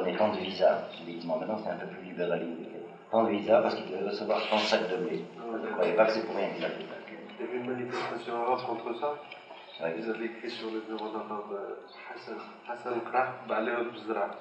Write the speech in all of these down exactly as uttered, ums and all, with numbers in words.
les temps de visa, subitement. Maintenant, c'est un peu plus libéralisé. Temps de visa, parce qu'il devait recevoir trente sacs de blé. Je ne croyais pas que c'est pour rien qu'il a fait ça. Il y avait une manifestation arabe contre ça. Ouais. Ils avaient écrit sur le bureau d'arabe Hassan, Hassan Krah, Ba'aleh Bzra.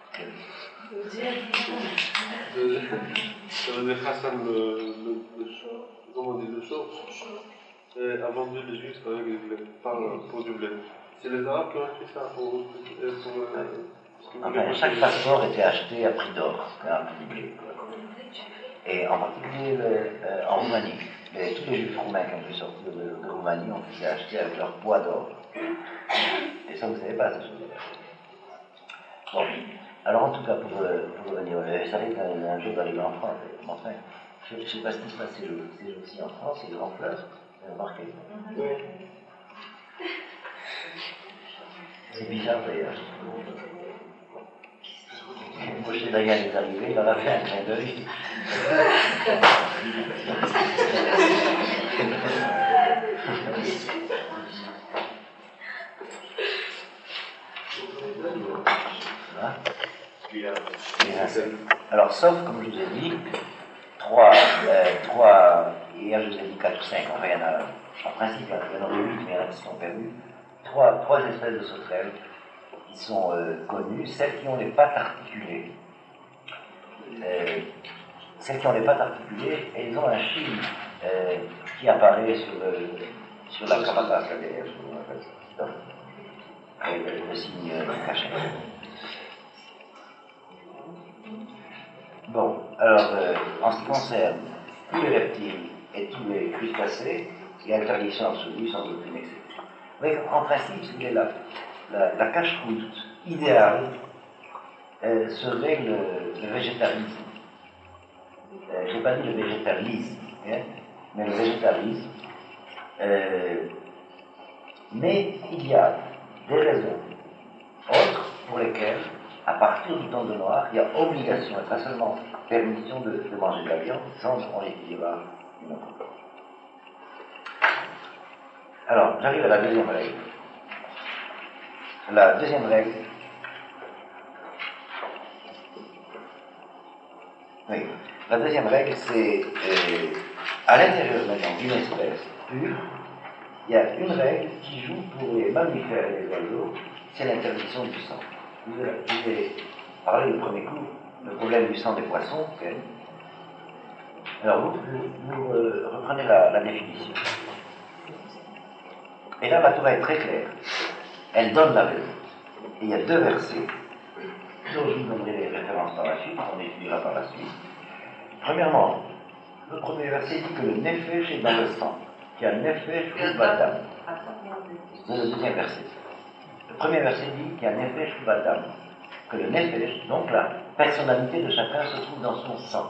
Ça veut dire Hassan le, le, le chaud, comment on dit le chaud, et a vendu les juifs avec du blé, par, pour du blé. C'est les Arabes qui ont écrit ça pour. pour euh, enfin, chaque passeport était acheté à prix d'or, un prix du blé. Et en particulier le, euh, en Roumanie. Les, tous les juifs roumains qui ont pu sortir de, de Roumanie ont pu acheter avec leur poids d'or. Et ça, vous ne savez pas, ces choses-là. Bon. Alors, en tout cas, pour, pour revenir, ça arrive un, un jour d'arriver en France. Mais enfin, je ne sais pas ce qui se passe ces jours- ces jours-ci en France, c'est grand fleuve. Vous avez remarqué? Oui. C'est bizarre d'ailleurs. Moshe Dayan est arrivé, il en a fait un clin d'œil. Alors, sauf, comme je vous ai dit, trois, euh, trois, hier je vous ai dit quatre ou cinq, enfin, il y en a, en principe, il y en aurait huit, mais il y en a qui sont perdus. Trois, trois espèces de sauterelles qui sont euh, connues, celles qui ont les pattes articulées. Euh, celles qui ont les pattes articulées, elles ont un chine euh, qui apparaît sur, le, sur la carapace, là derrière, on appelle ça. Donc, le, le signe euh, caché. Bon, alors, euh, en ce qui concerne tous les reptiles et tous les crustacés, il y a interdiction absolue sans aucune exception. Mais en principe, c'est la, la, la cache-croûte idéale euh, serait le, le végétarisme. Euh, je n'ai pas dit le végétarisme, hein, mais le végétarisme. Euh, mais il y a des raisons autres pour lesquelles, à partir du temps de noir, il y a obligation, et pas seulement permission de, de manger de la viande, sans on l'étudiera une autre fois. Alors, j'arrive à la deuxième règle. La deuxième règle, oui, la deuxième règle, c'est euh, à l'intérieur maintenant d'une espèce pure, il y a une règle qui joue pour les mammifères et les oiseaux, c'est l'interdiction du sang. Je vous ai parlé du premier cours, le problème du sang des poissons. Okay. Alors vous, vous, vous euh, reprenez la, la définition. Et là, la Torah est très claire. Elle donne la raison. Et il y a deux versets, dont je vous donnerai les références par la suite, on étudiera par la suite. Premièrement, le premier verset dit que le nefesh est dans le sang, qu'il y a nefesh ou badam. C'est le deuxième verset. Le premier verset dit qu'il y a nefesh ou badam, que le nefesh, donc la personnalité de chacun, se trouve dans son sang.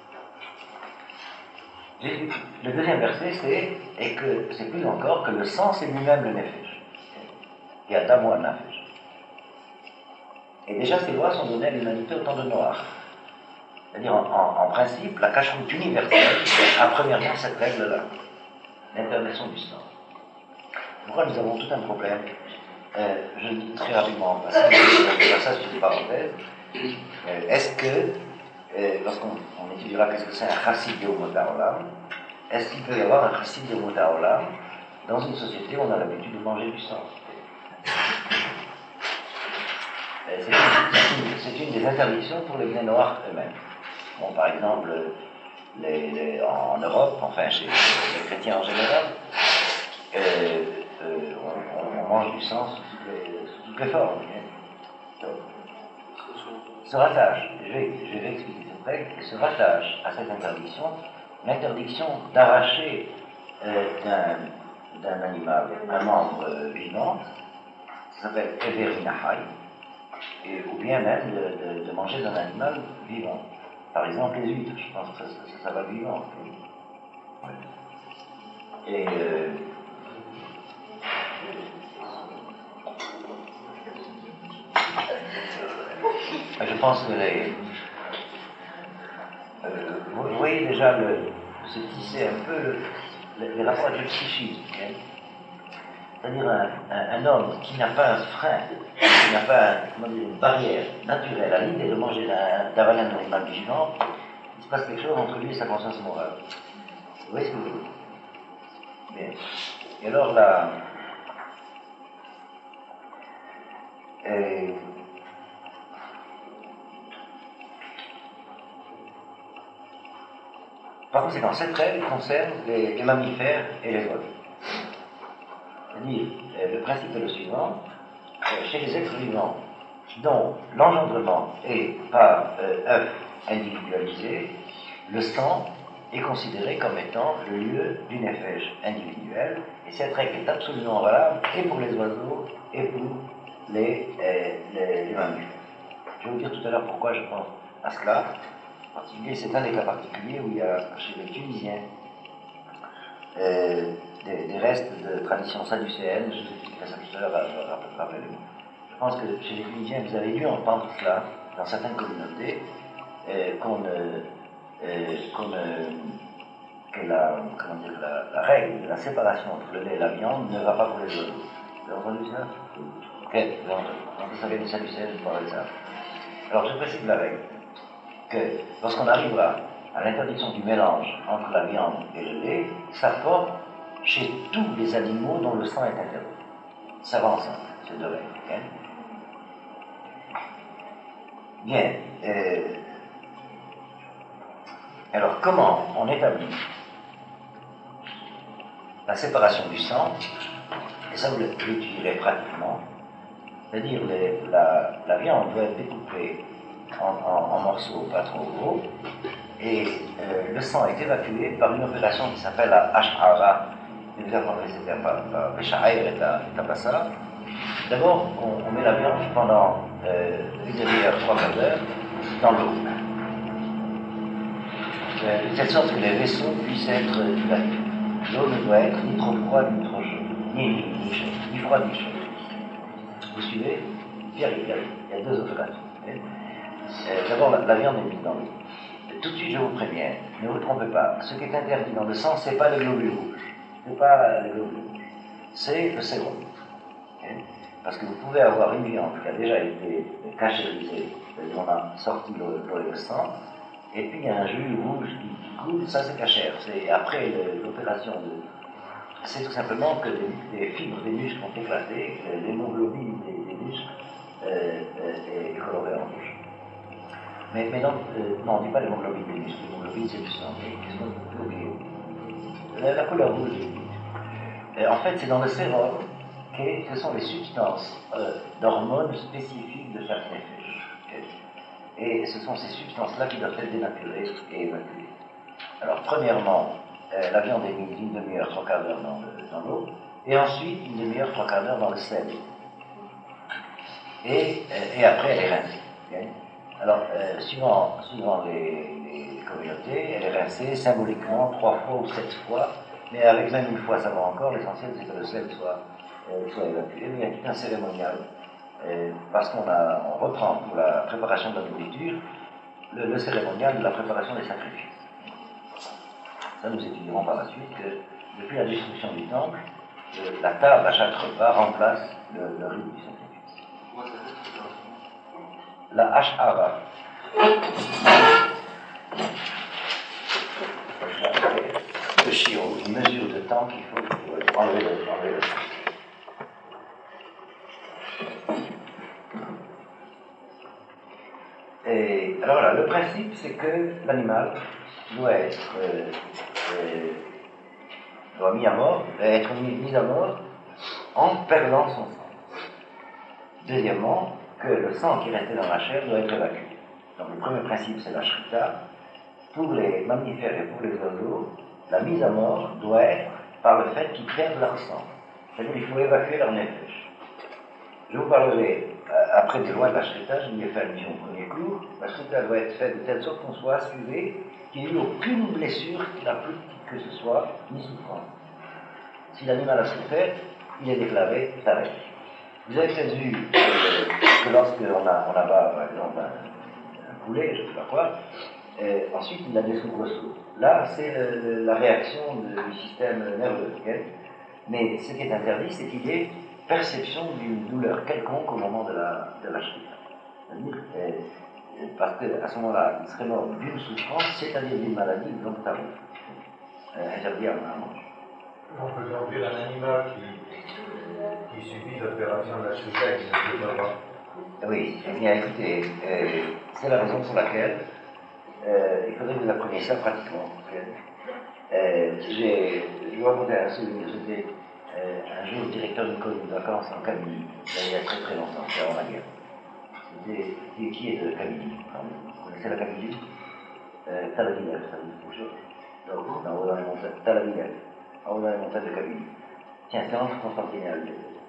Le deuxième verset, c'est, et que c'est plus encore, que le sang, c'est lui-même le nefesh. Il y a dam ou nefesh. Et déjà, ces lois sont données à l'humanité au temps de Noach. C'est-à-dire, en, en, en principe, la cache-route universelle a premièrement cette règle-là, l'interdiction du sang. Pourquoi nous avons tout un problème euh, Je le dis très rapidement en passant, je ça sur une parenthèse. Euh, est-ce que, euh, lorsqu'on on étudiera qu'est-ce que c'est un chassid de Umot Haolam, est-ce qu'il peut y avoir un chassid de Umot Haolam dans une société où on a l'habitude de manger du sang? euh, c'est, une, c'est une des interdictions pour les biens noirs eux-mêmes. Bon, par exemple, les, les, en Europe, enfin chez les chrétiens en général, euh, euh, on, on mange du sang sous toutes les, sous toutes les formes. Hein. Se rattache, je vais, je vais expliquer cette règle, se rattache à cette interdiction, l'interdiction d'arracher euh, d'un, d'un animal un membre euh, vivant, ça s'appelle Everinahay, et ou bien même de, de, de manger d'un animal vivant. Par exemple, les huîtres, je pense que ça, ça, ça va vivant. Et euh, je pense que les, euh, vous, vous voyez déjà le, se tisser un peu le, le, les rapports avec le psychisme. Hein. c'est-à-dire un, un, un homme qui n'a pas un frein, qui n'a pas comment dire, une barrière naturelle à l'idée de manger d'avaler un animal vivant, il se passe quelque chose entre lui et sa conscience morale. Vous voyez ce que je veux dire? Bien. Et alors là, et, par conséquent, cette règle concerne les, les mammifères et les oiseaux. C'est-à-dire, le principe est le suivant, chez les êtres vivants dont l'engendrement est par euh, œuf individualisé, le sang est considéré comme étant le lieu du nefesh individuel, et cette règle est absolument valable et pour les oiseaux et pour les, euh, les, les mammifères. Je vais vous dire tout à l'heure pourquoi je pense à cela. En particulier, c'est un des cas particuliers où il y a chez les Tunisiens euh, des, des restes de tradition sadducéenne. Je vous expliquerai ça tout à l'heure, rappelez-vous. Je pense que chez les Tunisiens, vous avez dû entendre cela dans certaines communautés, euh, qu'on euh, euh, qu'on euh, que la, comment dire, la, la règle de la séparation entre le lait et la viande ne va pas pour les oiseaux. Vous avez entendu ça? Ok, vous avez entendu. Donc vous savez, les sadducéens, je parle de ça. Alors je précise la règle, que lorsqu'on arrivera à l'interdiction du mélange entre la viande et le lait, ça porte chez tous les animaux dont le sang est interdit. Ça va ensemble, ces deux règles. Okay? Bien. Euh, alors, comment on établit la séparation du sang? Et ça, vous l'étudierez pratiquement. C'est-à-dire, les, la, la viande doit être découpée en, en, en morceaux pas trop gros, et euh, le sang est évacué par une opération qui s'appelle la hashara. Vous apprendrez ces termes par Béchaïr et Tabassara. D'abord, on, on met la viande pendant euh, une demi-heure, trois quarts d'heure dans l'eau. Euh, de telle sorte que les vaisseaux puissent être évacués. L'eau ne doit être ni trop froide ni trop chaude, ni, ni, ni, chaude, ni froide ni chaude. Vous suivez? Puis il y a, il y a deux opérations. Euh, D'abord, la, la viande est mise dans l'eau. Tout de suite, je vous préviens, ne vous trompez pas. Ce qui est interdit dans le sang, ce n'est pas les globules rouges. Ce n'est pas les globules rouges. C'est le sérum. Okay? Parce que vous pouvez avoir une viande qui a déjà été cachérisée, c'est-à-dire on a sorti l'eau et le sang, et puis il y a un jus rouge qui, qui coule, ça c'est cachère. C'est après l'opération de... C'est tout simplement que les, les fibres des muscles ont éclaté, l'hémoglobine des, des muscles euh, euh, est colorée en rouge. Mais, mais non, euh, non, on ne dit pas l'hémoglobine des muscles, l'hémoglobine c'est du sang, mais qu'est-ce qu'on peut oublier? La, la couleur rouge, euh, en fait c'est dans le sérum que ce sont les substances euh, d'hormones spécifiques de chaque nefesh. Okay? Et ce sont ces substances-là qui doivent être dénaturées et évacuées. Alors, premièrement, euh, la viande est mise une demi-heure, trois quarts d'heure dans, dans l'eau, et ensuite une demi-heure, trois quarts d'heure dans le sel. Et, euh, et après, elle est rincée. Okay? Alors, euh, suivant, suivant les, les communautés, elle est rincée symboliquement trois fois ou sept fois, mais avec même une fois, ça va encore. L'essentiel, c'est que le sel soit, euh, soit évacué. Mais il y a tout un cérémonial, euh, parce qu'on a, on reprend pour la préparation de la nourriture le, le cérémonial de la préparation des sacrifices. Ça, nous étudierons par la suite que depuis la destruction du temple, euh, la table à chaque repas remplace le, le rite du sacrifice. La hashara. Le chiot, une mesure de temps qu'il faut pour enlever le, enlever le sang. Et alors voilà, le principe c'est que l'animal doit être euh, euh, doit mis à mort, doit être mis, mis à mort en perdant son sang. Deuxièmement, que le sang qui restait dans la chair doit être évacué. Donc le premier principe c'est la shrita. Pour les mammifères et pour les oiseaux, la mise à mort doit être par le fait qu'ils perdent leur sang. C'est-à-dire qu'il faut évacuer leur nefesh. Je vous parlerai euh, après des lois de la shrita, je vous ai fait allusion au premier cours. La shrita doit être faite de telle sorte qu'on soit assuré qu'il n'y ait eu aucune blessure, la plus petite que ce soit, ni souffrance. Si l'animal a souffert, il est déclaré taref. Vous avez peut-être vu euh, que lorsqu'on a, on abat, par exemple, un, un poulet, je ne sais pas quoi, euh, ensuite il a des soubresauts. Là, c'est le, le, la réaction de, du système nerveux. Okay? Mais ce qui est interdit, c'est qu'il y ait perception d'une douleur quelconque au moment de la, de la chute. C'est-à-dire, euh, parce qu'à ce moment-là, il serait mort d'une souffrance, c'est-à-dire d'une maladie, donc tarif. Euh, interdit à un mange. On peut conduire un animal qui, qui subit l'opération de la chute et qui ne peut pas. Oui, eh bien écoutez, euh, c'est la raison pour laquelle euh, il faudrait que vous appreniez ça pratiquement. Euh, j'ai, je vais raconter un souvenir. J'étais euh, un jour directeur d'une colonie de vacances en Kabylie, il y a très très longtemps, c'est avant la guerre. C'était, qui, qui est de Kabylie? Vous connaissez la Kabylie? euh, Talavinev, ça vous dit quelque chose? Non, en haut dans les montagnes. Talavinev, en haut dans les montagnes de Kabylie. Tiens, c'est entre Constantinople.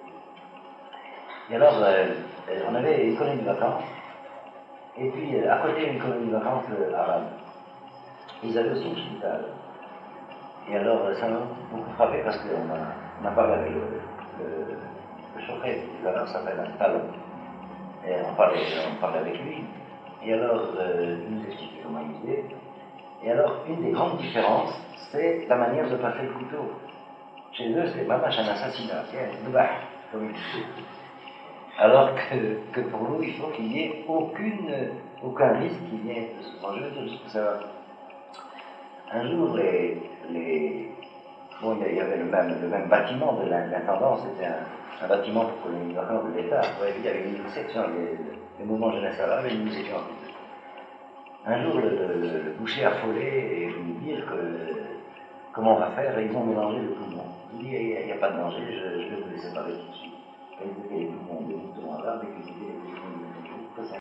Et alors, euh, on avait une colonie de vacances, et puis euh, à côté une colonie de vacances euh, arabe. Ils avaient aussi une hospital. Et alors, ça m'a beaucoup frappé parce qu'on a, on a parlé avec le, le, le chauffeur, il s'appelle un talon. Et on parlait, on parlait avec lui. Et alors, euh, il nous expliquait comment il faisait. Et alors, une des grandes différences, c'est la manière de passer le couteau. Chez eux, c'est vraiment un assassinat. C'est un comme il dit. Alors que, que pour nous, il faut qu'il n'y ait aucune, aucun risque qui vienne de ce projet, juste pour savoir. Un jour, les, les, bon, il y avait le même, le même bâtiment de l'intendance, c'était un, un bâtiment pour les vacances de l'État. Il y avait une section, les, les mouvements jeunesse arabe, et nous étions en plus. Un jour, le, le, le boucher affolé est venu dire que comment on va faire, et ils ont mélangé le poumon. Il dit, il n'y a, a pas de danger, je, je vais vous les séparer tout de suite. Ils étaient les poumons des moutons arabes et qu'ils étaient les poumons